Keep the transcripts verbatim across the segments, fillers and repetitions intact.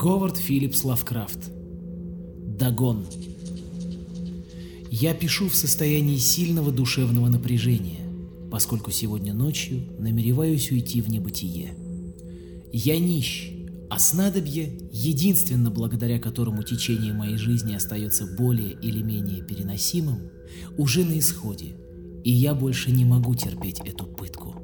Говард Филлипс Лавкрафт. Дагон. Я пишу в состоянии сильного душевного напряжения, поскольку сегодня ночью намереваюсь уйти в небытие. Я нищ, а снадобье, единственно благодаря которому течение моей жизни остается более или менее переносимым, уже на исходе, и я больше не могу терпеть эту пытку.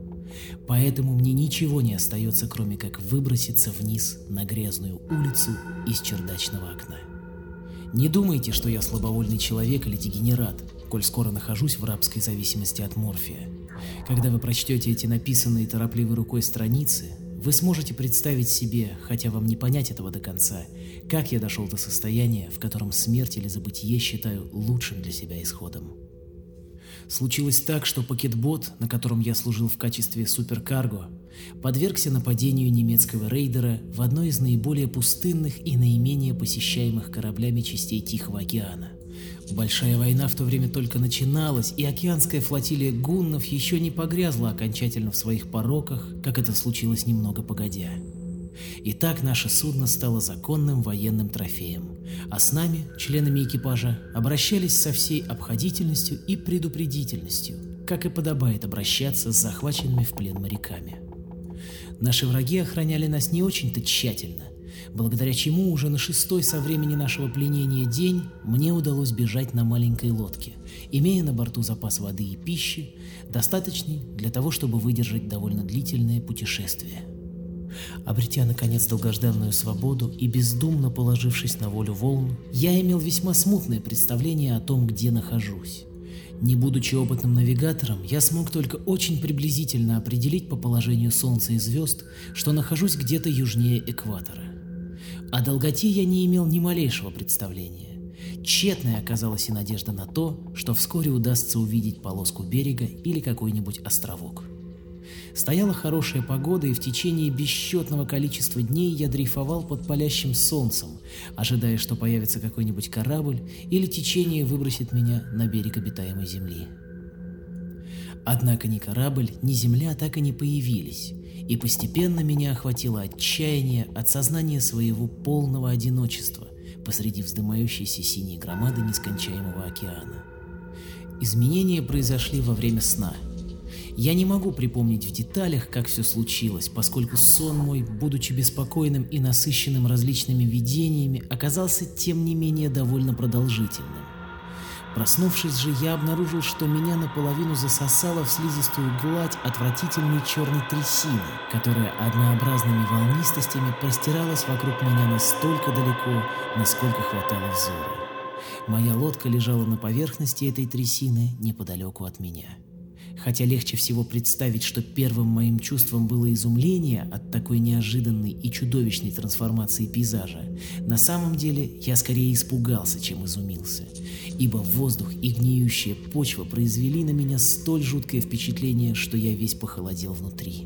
Поэтому мне ничего не остается, кроме как выброситься вниз на грязную улицу из чердачного окна. Не думайте, что я слабовольный человек или дегенерат, коль скоро нахожусь в рабской зависимости от морфия. Когда вы прочтете эти написанные торопливой рукой страницы, вы сможете представить себе, хотя вам не понять этого до конца, как я дошел до состояния, в котором смерть или забытие считаю лучшим для себя исходом. Случилось так, что пакетбот, на котором я служил в качестве суперкарго, подвергся нападению немецкого рейдера в одной из наиболее пустынных и наименее посещаемых кораблями частей Тихого океана. Большая война в то время только начиналась, и океанская флотилия гуннов еще не погрязла окончательно в своих пороках, как это случилось немного погодя. Итак, наше судно стало законным военным трофеем, а с нами, членами экипажа, обращались со всей обходительностью и предупредительностью, как и подобает обращаться с захваченными в плен моряками. Наши враги охраняли нас не очень-то тщательно, благодаря чему уже на шестой со времени нашего пленения день мне удалось бежать на маленькой лодке, имея на борту запас воды и пищи, достаточный для того, чтобы выдержать довольно длительное путешествие. Обретя, наконец, долгожданную свободу и бездумно положившись на волю волн, я имел весьма смутное представление о том, где нахожусь. Не будучи опытным навигатором, я смог только очень приблизительно определить по положению Солнца и звезд, что нахожусь где-то южнее экватора. О долготе я не имел ни малейшего представления. Тщетной оказалась и надежда на то, что вскоре удастся увидеть полоску берега или какой-нибудь островок. Стояла хорошая погода, и в течение бесчетного количества дней я дрейфовал под палящим солнцем, ожидая, что появится какой-нибудь корабль или течение выбросит меня на берег обитаемой земли. Однако ни корабль, ни земля так и не появились, и постепенно меня охватило отчаяние от сознания своего полного одиночества посреди вздымающейся синей громады нескончаемого океана. Изменения произошли во время сна. Я не могу припомнить в деталях, как все случилось, поскольку сон мой, будучи беспокойным и насыщенным различными видениями, оказался тем не менее довольно продолжительным. Проснувшись же, я обнаружил, что меня наполовину засосало в слизистую гладь отвратительной черной трясины, которая однообразными волнистостями простиралась вокруг меня настолько далеко, насколько хватало взора. Моя лодка лежала на поверхности этой трясины неподалеку от меня. Хотя легче всего представить, что первым моим чувством было изумление от такой неожиданной и чудовищной трансформации пейзажа, на самом деле я скорее испугался, чем изумился, ибо воздух и гниющая почва произвели на меня столь жуткое впечатление, что я весь похолодел внутри.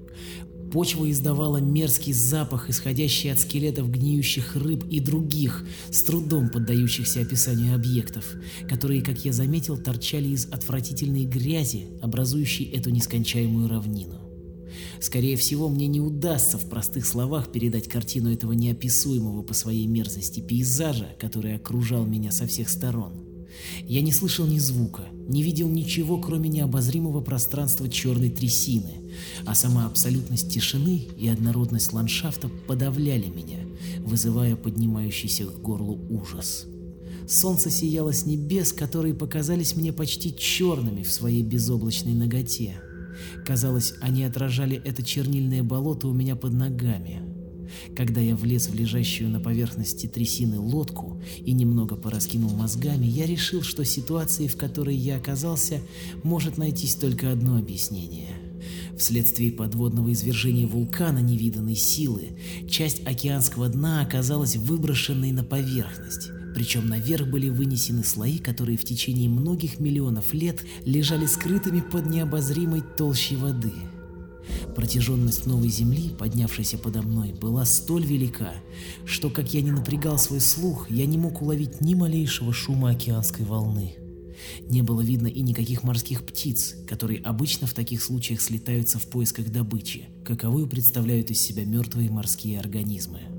Почва издавала мерзкий запах, исходящий от скелетов гниющих рыб и других, с трудом поддающихся описанию объектов, которые, как я заметил, торчали из отвратительной грязи, образующей эту нескончаемую равнину. Скорее всего, мне не удастся в простых словах передать картину этого неописуемого по своей мерзости пейзажа, который окружал меня со всех сторон. Я не слышал ни звука, не видел ничего, кроме необозримого пространства черной трясины, а сама абсолютность тишины и однородность ландшафта подавляли меня, вызывая поднимающийся к горлу ужас. Солнце сияло с небес, которые показались мне почти черными в своей безоблачной наготе. Казалось, они отражали это чернильное болото у меня под ногами. Когда я влез в лежащую на поверхности трясины лодку и немного пораскинул мозгами, я решил, что ситуации, в которой я оказался, может найтись только одно объяснение. Вследствие подводного извержения вулкана невиданной силы, часть океанского дна оказалась выброшенной на поверхность, причем наверх были вынесены слои, которые в течение многих миллионов лет лежали скрытыми под необозримой толщей воды. Протяженность новой земли, поднявшейся подо мной, была столь велика, что, как я ни напрягал свой слух, я не мог уловить ни малейшего шума океанской волны. Не было видно и никаких морских птиц, которые обычно в таких случаях слетаются в поисках добычи, каковую представляют из себя мертвые морские организмы.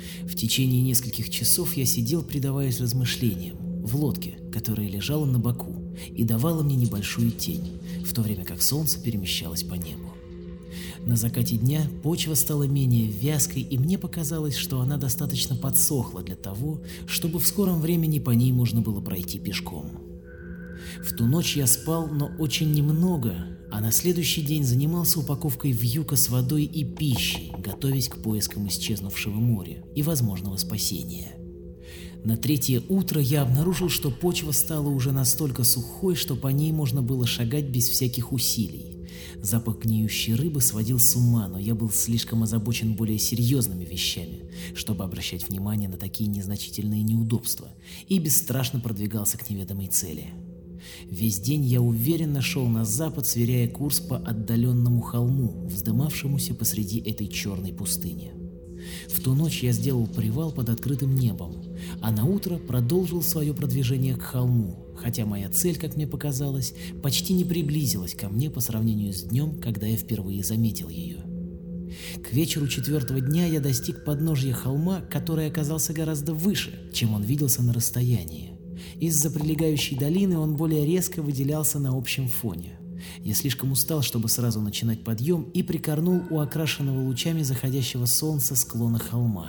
В течение нескольких часов я сидел, предаваясь размышлениям, в лодке, которая лежала на боку и давала мне небольшую тень, в то время как солнце перемещалось по небу. На закате дня почва стала менее вязкой, и мне показалось, что она достаточно подсохла для того, чтобы в скором времени по ней можно было пройти пешком. В ту ночь я спал, но очень немного, а на следующий день занимался упаковкой вьюка с водой и пищей, готовясь к поискам исчезнувшего моря и возможного спасения. На третье утро я обнаружил, что почва стала уже настолько сухой, что по ней можно было шагать без всяких усилий. Запах гниющей рыбы сводил с ума, но я был слишком озабочен более серьезными вещами, чтобы обращать внимание на такие незначительные неудобства, и бесстрашно продвигался к неведомой цели. Весь день я уверенно шел на запад, сверяя курс по отдаленному холму, вздымавшемуся посреди этой черной пустыни. В ту ночь я сделал привал под открытым небом, а на утро продолжил свое продвижение к холму, хотя моя цель, как мне показалось, почти не приблизилась ко мне по сравнению с днем, когда я впервые заметил ее. К вечеру четвертого дня я достиг подножья холма, который оказался гораздо выше, чем он виделся на расстоянии. Из-за прилегающей долины он более резко выделялся на общем фоне. Я слишком устал, чтобы сразу начинать подъем, и прикорнул у окрашенного лучами заходящего солнца склона холма.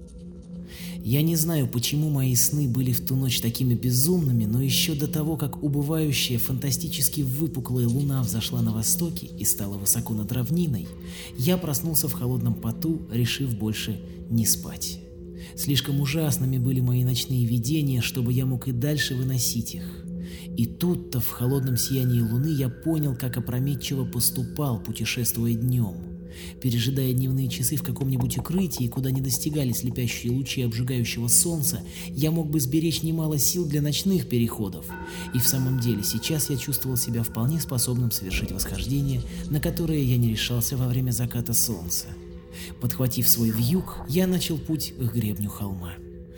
Я не знаю, почему мои сны были в ту ночь такими безумными, но еще до того, как убывающая, фантастически выпуклая луна взошла на востоке и стала высоко над равниной, я проснулся в холодном поту, решив больше не спать. Слишком ужасными были мои ночные видения, чтобы я мог и дальше выносить их. И тут-то в холодном сиянии луны я понял, как опрометчиво поступал, путешествуя днем. Пережидая дневные часы в каком-нибудь укрытии, куда не достигали слепящие лучи обжигающего солнца, я мог бы сберечь немало сил для ночных переходов. И в самом деле сейчас я чувствовал себя вполне способным совершить восхождение, на которое я не решался во время заката солнца. Подхватив свой вьюг, я начал путь к гребню холма.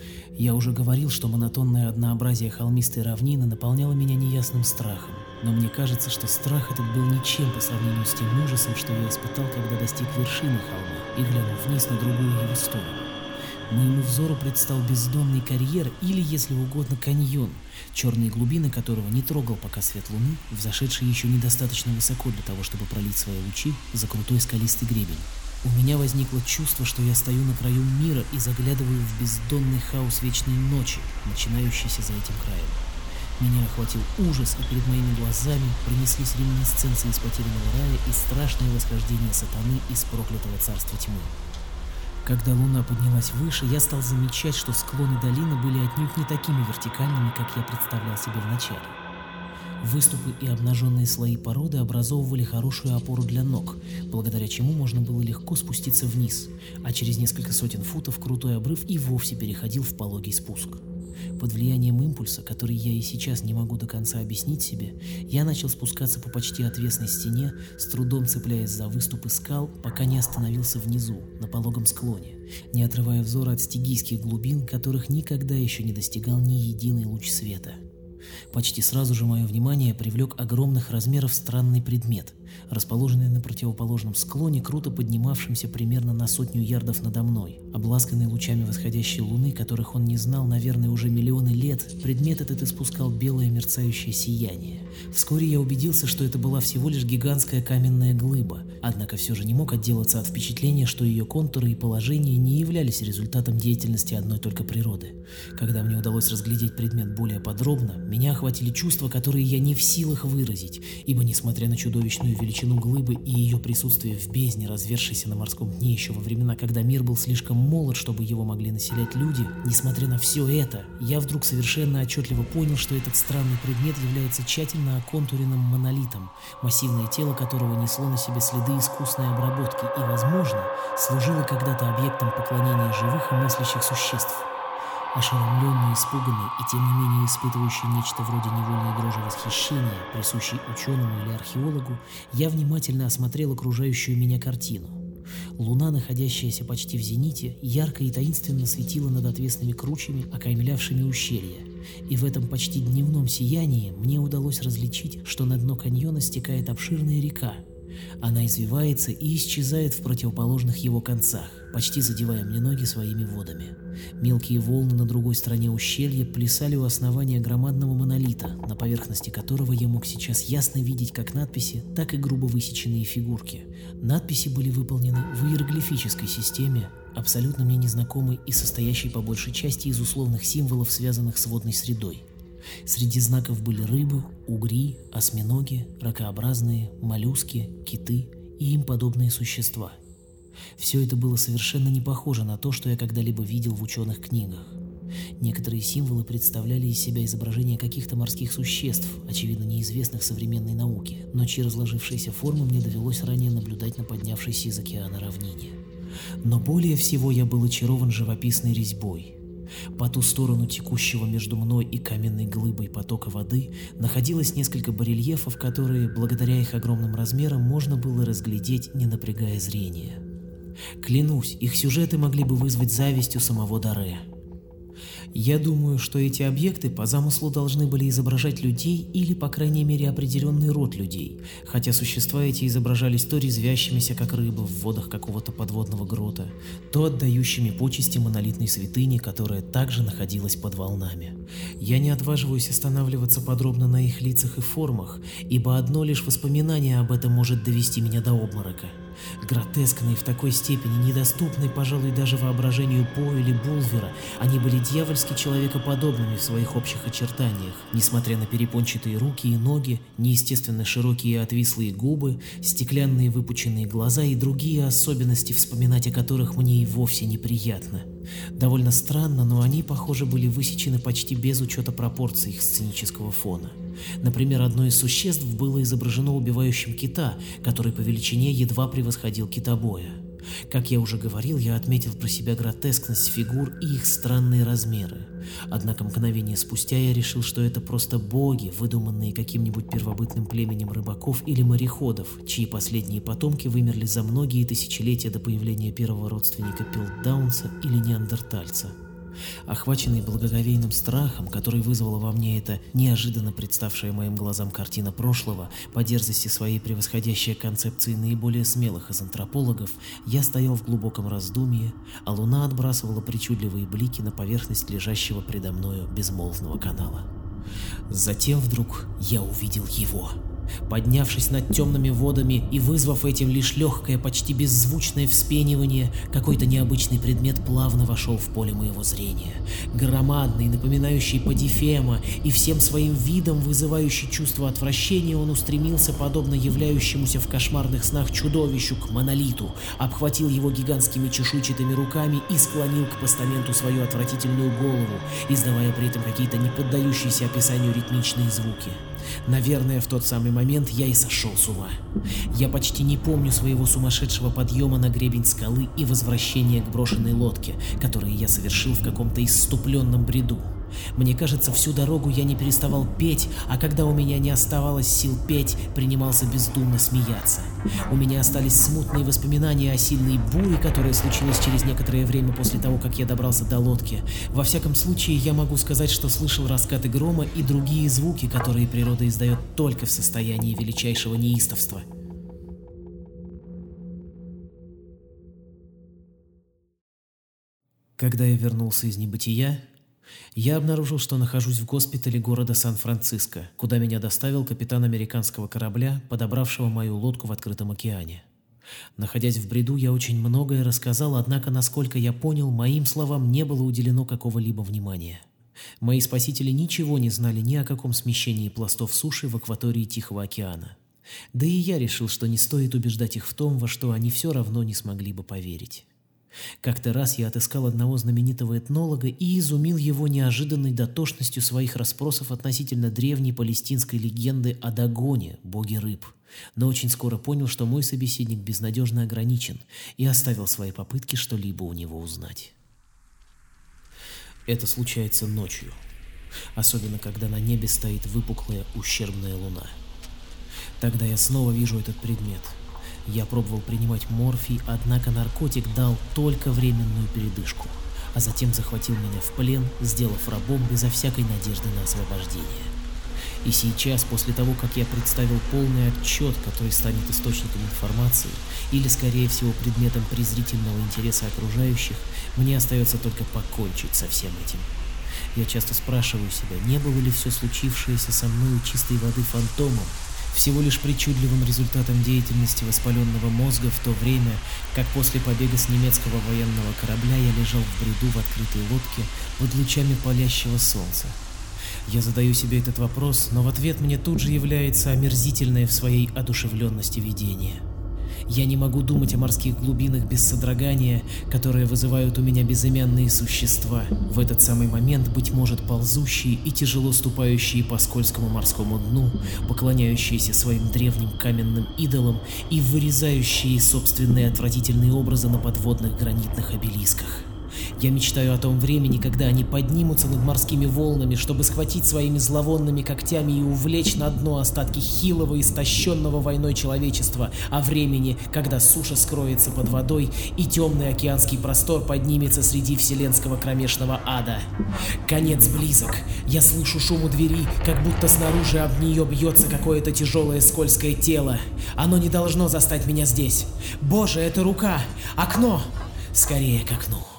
Я уже говорил, что монотонное однообразие холмистой равнины наполняло меня неясным страхом, но мне кажется, что страх этот был ничем по сравнению с тем ужасом, что я испытал, когда достиг вершины холма и глянул вниз на другую его сторону. Моему взору предстал бездонный карьер или, если угодно, каньон, черные глубины которого не трогал пока свет луны, взошедший еще недостаточно высоко для того, чтобы пролить свои лучи за крутой скалистый гребень. У меня возникло чувство, что я стою на краю мира и заглядываю в бездонный хаос вечной ночи, начинающийся за этим краем. Меня охватил ужас, и перед моими глазами пронеслись реминисценции из потерянного рая и страшное восхождение сатаны из проклятого царства тьмы. Когда луна поднялась выше, я стал замечать, что склоны долины были отнюдь не такими вертикальными, как я представлял себе вначале. Выступы и обнаженные слои породы образовывали хорошую опору для ног, благодаря чему можно было легко спуститься вниз, а через несколько сотен футов крутой обрыв и вовсе переходил в пологий спуск. Под влиянием импульса, который я и сейчас не могу до конца объяснить себе, я начал спускаться по почти отвесной стене, с трудом цепляясь за выступы скал, пока не остановился внизу, на пологом склоне, не отрывая взора от стигийских глубин, которых никогда еще не достигал ни единый луч света. Почти сразу же мое внимание привлек огромных размеров странный предмет, расположенный на противоположном склоне, круто поднимавшимся примерно на сотню ярдов надо мной. Обласканный лучами восходящей луны, которых он не знал, наверное, уже миллионы лет, предмет этот испускал белое мерцающее сияние. Вскоре я убедился, что это была всего лишь гигантская каменная глыба, однако все же не мог отделаться от впечатления, что ее контуры и положение не являлись результатом деятельности одной только природы. Когда мне удалось разглядеть предмет более подробно, меня охватили чувства, которые я не в силах выразить, ибо, несмотря на чудовищную величину глыбы и ее присутствие в бездне, развершейся на морском дне еще во времена, когда мир был слишком молод, чтобы его могли населять люди, несмотря на все это, я вдруг совершенно отчетливо понял, что этот странный предмет является тщательно оконтуренным монолитом, массивное тело которого несло на себе следы искусной обработки и, возможно, служило когда-то объектом поклонения живых и мыслящих существ. Ошеломленный, испуганный и тем не менее испытывающий нечто вроде невольной дрожи восхищения, присущей ученому или археологу, я внимательно осмотрел окружающую меня картину. Луна, находящаяся почти в зените, ярко и таинственно светила над отвесными кручами, окаймлявшими ущелье, и в этом почти дневном сиянии мне удалось различить, что на дно каньона стекает обширная река, Она извивается и исчезает в противоположных его концах, почти задевая мне ноги своими водами. Мелкие волны на другой стороне ущелья плясали у основания громадного монолита, на поверхности которого я мог сейчас ясно видеть как надписи, так и грубо высеченные фигурки. Надписи были выполнены в иероглифической системе, абсолютно мне незнакомой и состоящей по большей части из условных символов, связанных с водной средой. Среди знаков были рыбы, угри, осьминоги, ракообразные, моллюски, киты и им подобные существа. Все это было совершенно не похоже на то, что я когда-либо видел в ученых книгах. Некоторые символы представляли из себя изображения каких-то морских существ, очевидно неизвестных современной науке, но чьи разложившиеся формы мне довелось ранее наблюдать на поднявшейся из океана равнине. Но более всего я был очарован живописной резьбой. По ту сторону текущего между мной и каменной глыбой потока воды находилось несколько барельефов, которые, благодаря их огромным размерам, можно было разглядеть, не напрягая зрение. Клянусь, их сюжеты могли бы вызвать зависть у самого Даре. Я думаю, что эти объекты по замыслу должны были изображать людей или, по крайней мере, определенный род людей, хотя существа эти изображались то резвящимися, как рыбы в водах какого-то подводного грота, то отдающими почести монолитной святыне, которая также находилась под волнами. Я не отваживаюсь останавливаться подробно на их лицах и формах, ибо одно лишь воспоминание об этом может довести меня до обморока. Гротескные в такой степени, недоступные, пожалуй, даже воображению По или Булвера, они были дьявольски человекоподобными в своих общих очертаниях, несмотря на перепончатые руки и ноги, неестественно широкие и отвислые губы, стеклянные выпученные глаза и другие особенности, вспоминать о которых мне и вовсе неприятно. Довольно странно, но они, похоже, были высечены почти без учета пропорций их сценического фона. Например, одно из существ было изображено убивающим кита, который по величине едва превосходил китобоя. Как я уже говорил, я отметил про себя гротескность фигур и их странные размеры. Однако мгновение спустя я решил, что это просто боги, выдуманные каким-нибудь первобытным племенем рыбаков или мореходов, чьи последние потомки вымерли за многие тысячелетия до появления первого родственника пилтдаунца или неандертальца. Охваченный благоговейным страхом, который вызвала во мне эта неожиданно представшая моим глазам картина прошлого, по дерзости своей превосходящая концепции наиболее смелых из антропологов, я стоял в глубоком раздумье, а луна отбрасывала причудливые блики на поверхность лежащего предо мною безмолвного канала. Затем вдруг я увидел его. Поднявшись над темными водами и вызвав этим лишь легкое, почти беззвучное вспенивание, какой-то необычный предмет плавно вошел в поле моего зрения. Громадный, напоминающий Падифема и всем своим видом вызывающий чувство отвращения, он устремился, подобно являющемуся в кошмарных снах чудовищу, к монолиту, обхватил его гигантскими чешуйчатыми руками и склонил к постаменту свою отвратительную голову, издавая при этом какие-то неподдающиеся описанию ритмичные звуки. Наверное, в тот самый момент я и сошел с ума. Я почти не помню своего сумасшедшего подъема на гребень скалы и возвращения к брошенной лодке, которые я совершил в каком-то исступленном бреду. Мне кажется, всю дорогу я не переставал петь, а когда у меня не оставалось сил петь, принимался бездумно смеяться. У меня остались смутные воспоминания о сильной буре, которая случилась через некоторое время после того, как я добрался до лодки. Во всяком случае, я могу сказать, что слышал раскаты грома и другие звуки, которые природа издает только в состоянии величайшего неистовства. Когда я вернулся из небытия, я обнаружил, что нахожусь в госпитале города Сан-Франциско, куда меня доставил капитан американского корабля, подобравшего мою лодку в открытом океане. Находясь в бреду, я очень многое рассказал, однако, насколько я понял, моим словам не было уделено какого-либо внимания. Мои спасители ничего не знали ни о каком смещении пластов суши в акватории Тихого океана. Да и я решил, что не стоит убеждать их в том, во что они все равно не смогли бы поверить. Как-то раз я отыскал одного знаменитого этнолога и изумил его неожиданной дотошностью своих расспросов относительно древней палестинской легенды о Дагоне, боге рыб, но очень скоро понял, что мой собеседник безнадежно ограничен, и оставил свои попытки что-либо у него узнать. Это случается ночью, особенно когда на небе стоит выпуклая ущербная луна. Тогда я снова вижу этот предмет. Я пробовал принимать морфий, однако наркотик дал только временную передышку, а затем захватил меня в плен, сделав рабом безо всякой надежды на освобождение. И сейчас, после того, как я представил полный отчет, который станет источником информации, или, скорее всего, предметом презрительного интереса окружающих, мне остается только покончить со всем этим. Я часто спрашиваю себя, не было ли все случившееся со мной у чистой воды фантомом, всего лишь причудливым результатом деятельности воспаленного мозга в то время, как после побега с немецкого военного корабля я лежал в бреду в открытой лодке под лучами палящего солнца. Я задаю себе этот вопрос, но в ответ мне тут же является омерзительное в своей одушевленности видение. Я не могу думать о морских глубинах без содрогания, которые вызывают у меня безымянные существа, в этот самый момент, быть может, ползущие и тяжело ступающие по скользкому морскому дну, поклоняющиеся своим древним каменным идолам и вырезающие собственные отвратительные образы на подводных гранитных обелисках. Я мечтаю о том времени, когда они поднимутся над морскими волнами, чтобы схватить своими зловонными когтями и увлечь на дно остатки хилого, истощенного войной человечества, о времени, когда суша скроется под водой и темный океанский простор поднимется среди вселенского кромешного ада. Конец близок. Я слышу шум у двери, как будто снаружи об нее бьется какое-то тяжелое скользкое тело. Оно не должно застать меня здесь. Боже, это рука! Окно! Скорее к окну.